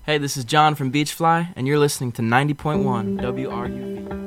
Hey, this is John from Beachfly, and you're listening to 90.1 WRUV.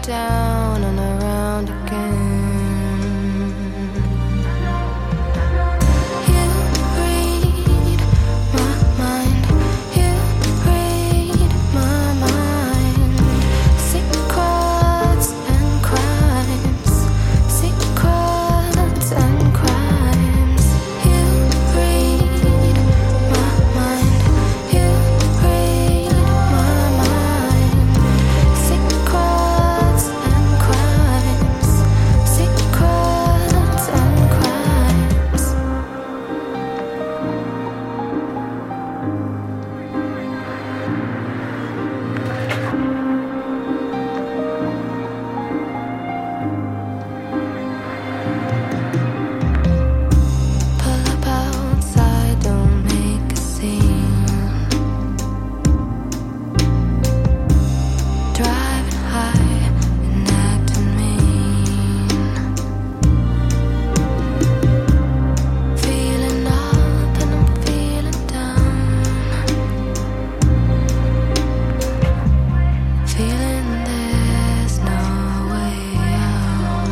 down and around again. You read my mind, you read my mind. Secrets and crimes, secrets and crimes. You read my mind, you read my mind. Secrets and crimes, secrets and crimes. Pull up outside, don't make a scene. Driving high and acting mean. Feeling up and I'm feeling down. Feeling there's no way out.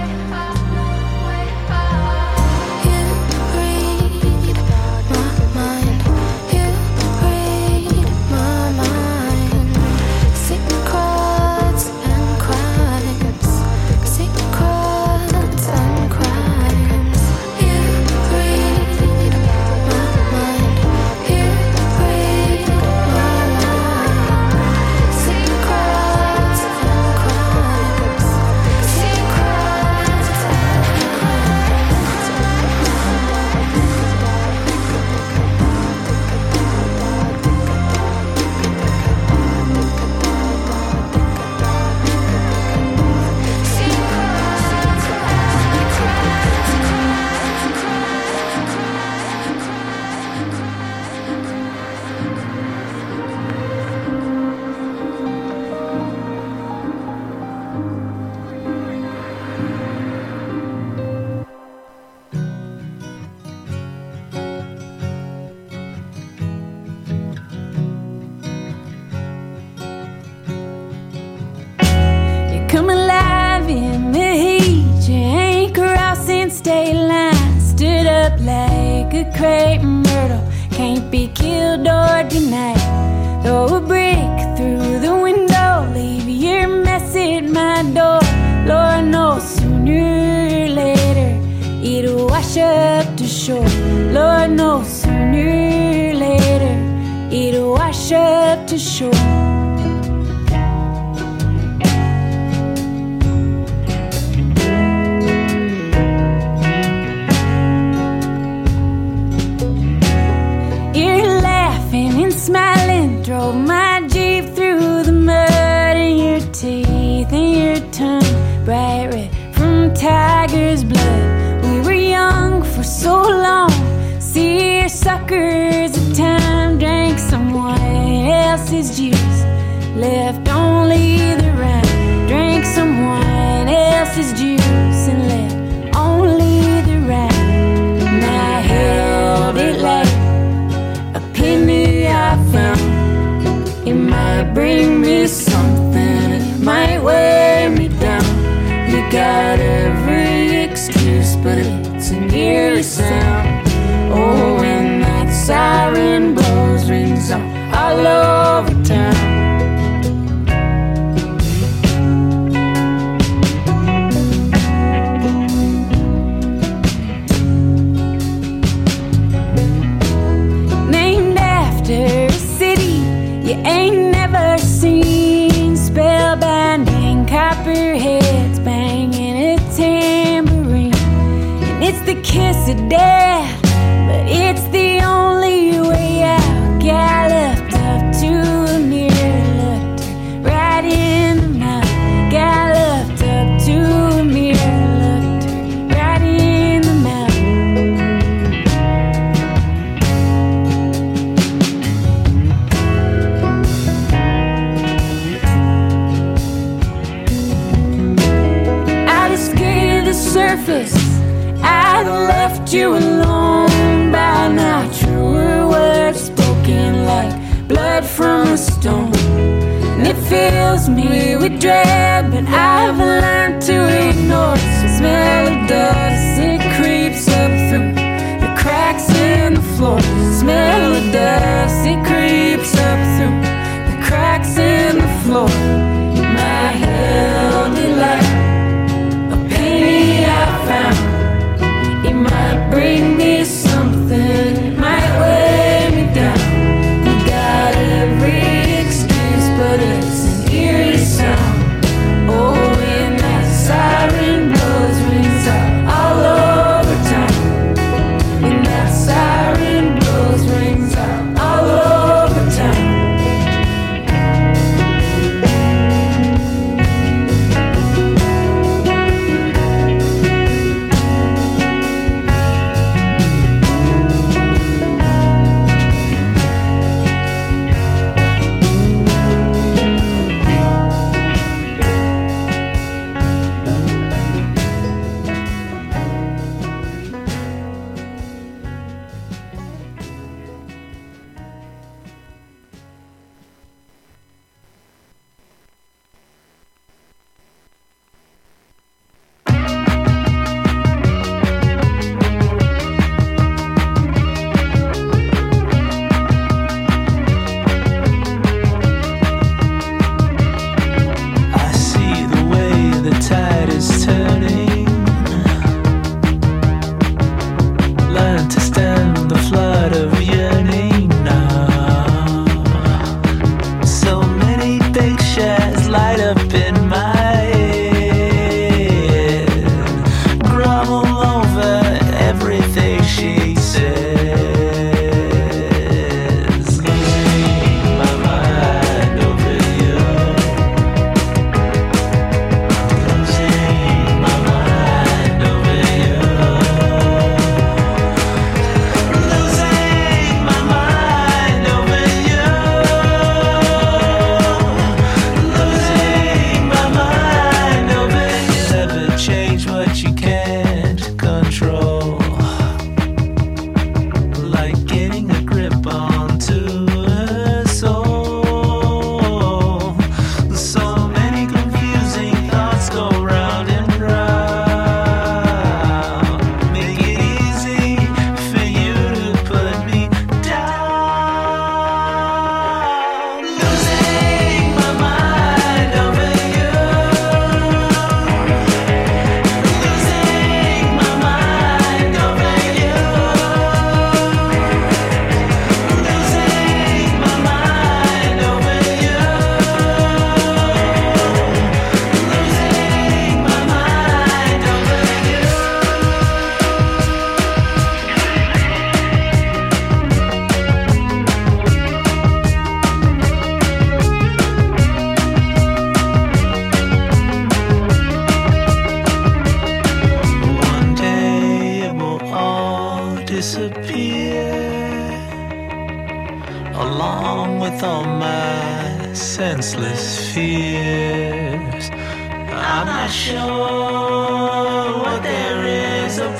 You read my mind, you read my mind. Secrets and crimes, secrets and crimes. You read my mind, you read my mind. Secrets and crimes, secrets You come alive in the heat. You ain't crossing state lines. Stood up like a crepe myrtle. Can't be killed or denied. Throw a brick through the window. Leave your mess at my door. Lord knows sooner or later it'll wash up to shore. Lord knows sooner or later it'll wash up to shore. You're laughing and smiling. Drove my Jeep through the mud, and your teeth and your tongue bright red from tiger's blood. We were young for so long. Seersuckers of time. Drank someone else's juice, left only the rind. Drank someone else's juice and left only the rind. And I held it like a penny I found. It might bring me something, it might wear me down. You got every excuse, but it's an eerie sound. Oh, when that siren blows, rings on all over town. Named after a city you ain't never seen. Spellbinding copperheads banging a tambourine. And it's the kiss of death, but it's the only way out. Galloped up to a mirror, looked her right in the mouth. Galloped up to a mirror, looked her right in the mouth. I'd have scared the surface, I'd have left you alone by now. Truer words spoken like blood from a stone. And if fills me with dread, but I've learned to ignore it. The smell of dust, it creeps up through the cracks in the floor. The smell of dust, it creeps up through the cracks in the floor. My held it like a penny I found. It might bring me something, it might weigh me down. You got every excuse, but it's an eerie sound. Oh, when that siren blows, rings out all over town. When that siren blows, rings out all over town. along with all my senseless fears. I'm not sure what there is above.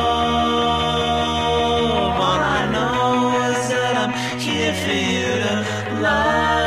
All I know is that I'm here for you to love.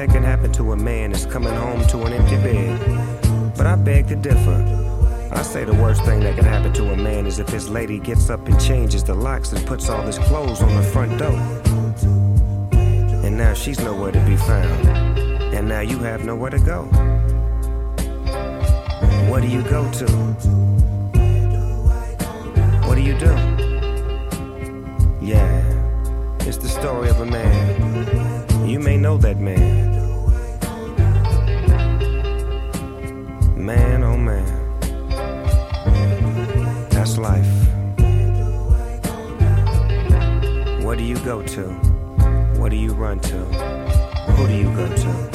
that can happen to a man is coming home to an empty bed. But I beg to differ. I say the worst thing that can happen to a man is if his lady gets up and changes the locks and puts all his clothes on the front door. And now she's nowhere to be found. And now you have nowhere to go. Where do you go to? What do you do? Yeah, it's the story of a man. You may know that man. Man, oh man. That's life. Where do you go to? What do you run to? Who do you go to?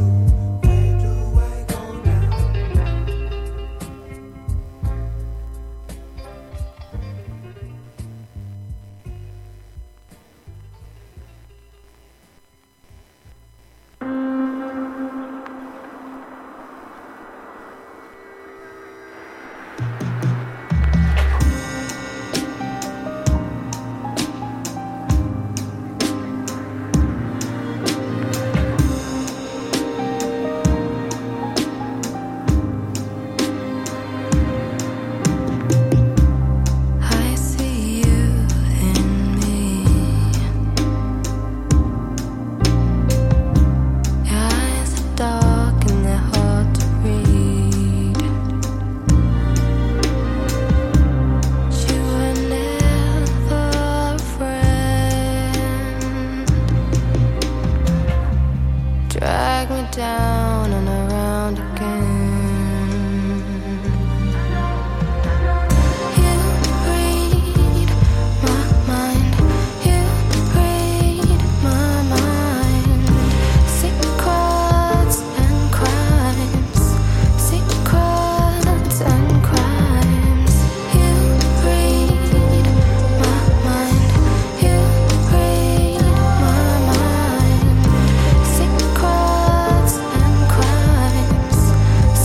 Down and around again. You read my mind. You read my mind. Secrets and crimes. Secrets and crimes. You read my mind. You read my mind. Secrets and crimes,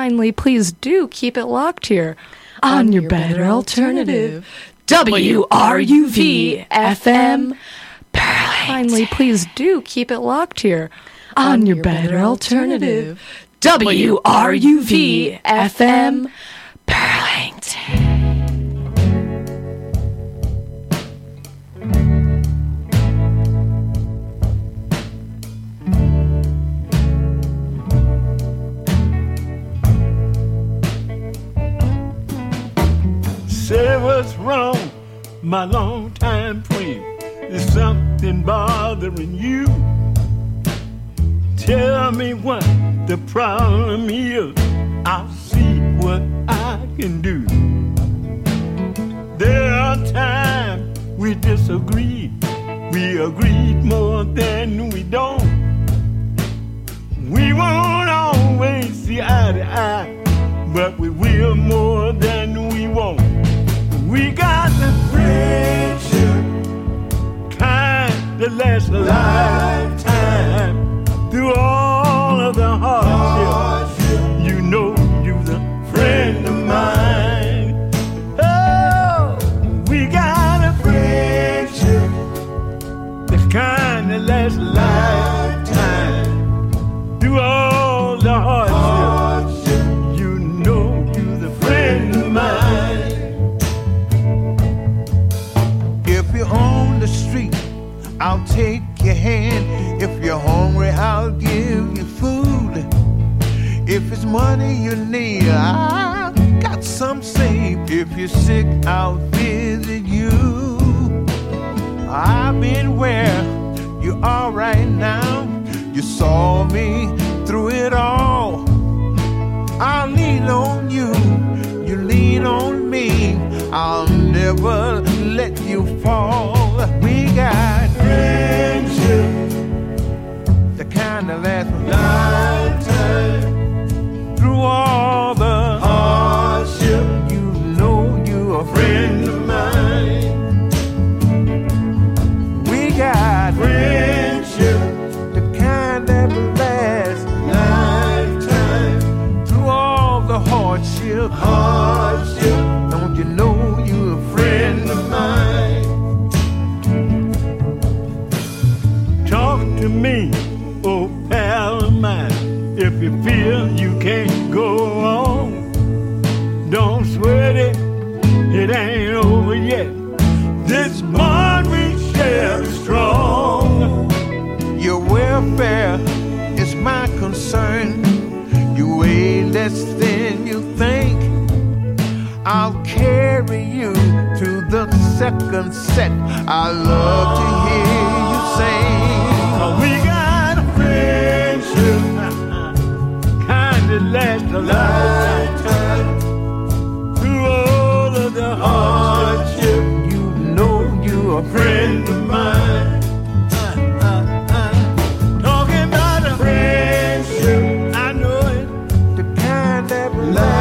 Kindly, please do keep it locked here on your better alternative, WRUV FM. Kindly, please do keep it locked here on your better alternative, WRUV FM. Burlington. Say what's wrong, my long-time friend. There's something bothering you. Tell me what the problem is. I'll see what I can do. There are times we disagree. We agreed more than we don't. We won't always see eye to eye, but we will more than we won't. We got the friendship, kind that lasts a lifetime. Through all of the hardship, you know you're the friend of mine. Oh, we got a friendship, the kind that lasts a lifetime. Through all the hardship, you know you're the friend of mine. On the street, I'll take your hand. If you're hungry, I'll give you food. If it's money you need, I've got some saved. If you're sick, I'll visit you. I've been where you are right now. You saw me through it all. I'll lean on you, you lean on me. I'll never let you fall. We got friendship, the kind that lasts a lifetime. Through all the hardship, you know you're a friend of mine. We got friendship, the kind that lasts a lifetime. Through all the hardship, don't you know you're a friend of mine? Talk to me, oh pal of mine, if you feel you can't go on. Don't sweat it, it ain't over yet. This bond we share is strong. Your welfare is my concern. You weigh less than you think. I'll carry you to the second set. I love to hear you sing. We got a friendship, kind that lasts a lifetime. Through all of the hard